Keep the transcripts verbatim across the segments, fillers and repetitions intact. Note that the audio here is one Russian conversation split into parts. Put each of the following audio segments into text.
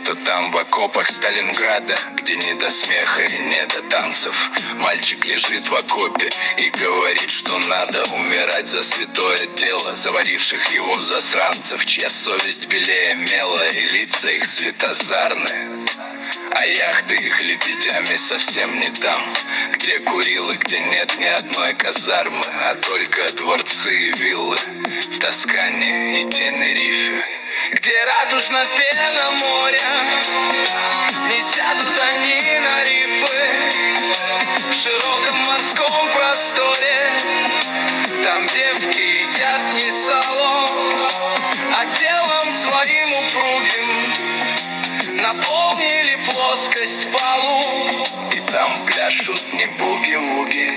Где-то там в окопах Сталинграда, где не до смеха и не до танцев, мальчик лежит в окопе и говорит, что надо умирать за святое дело заваривших его засранцев, чья совесть белее мела и лица их светозарные. А яхты их лебедями совсем не там, где Курилы, где нет ни одной казармы, а только дворцы и виллы в Тоскане и Тенерифе, где радужна пена моря. Не сядут они на рифы в широком морском просторе, там девки едят не сало, а телом своим упругим наполнили плоскость полу. И там пляшут не буги-вуги,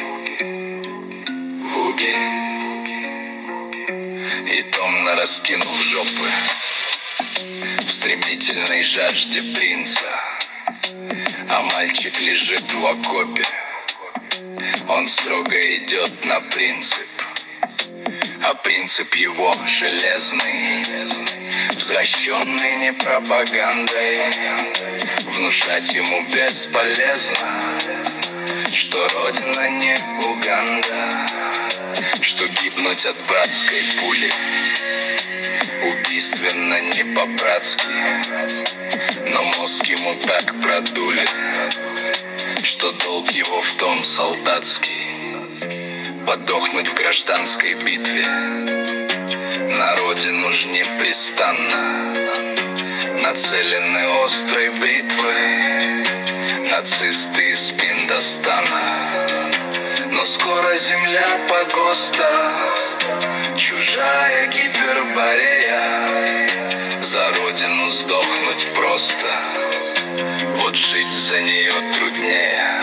вуги, и томно раскинув жопы в стремительной жажде принца. А мальчик лежит в окопе, он строго идет на принцип. А принцип его железный, взращенный не пропагандой. Внушать ему бесполезно, что родина не Уганда, что гибнуть от братской пули убийственно не по-братски. Но мозг ему так продули, что долг его в том солдатский: подохнуть в гражданской битве на родину ж непрестанно. Нацелены острой бритвой нацисты из Пиндостана. Но скоро земля погоста, чужая Гиперборея. За родину сдохнуть просто, вот жить за нее труднее.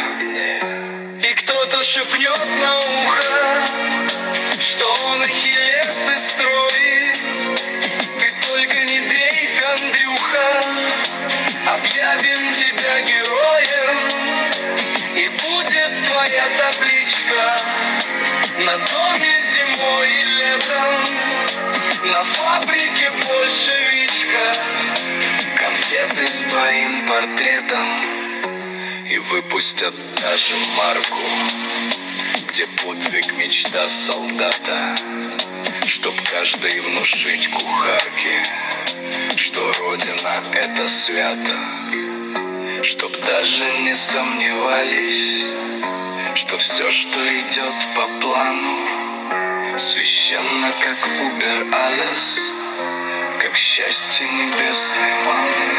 И кто-то шепнет на ухо, что он Ахиллес из Трои. Ты только не дрейфь, Андрюха, объявим тебя героем, и будет твоя табличка на доме зимой и летом, на фабрике большевичка, конфеты с твоим портретом. И выпустят даже марку, где подвиг мечта солдата, чтоб каждый внушить кухарке, что родина это свято. Чтоб даже не сомневались, что все, что идет по плану, священно, как Убер Алес, как счастье небесной манны.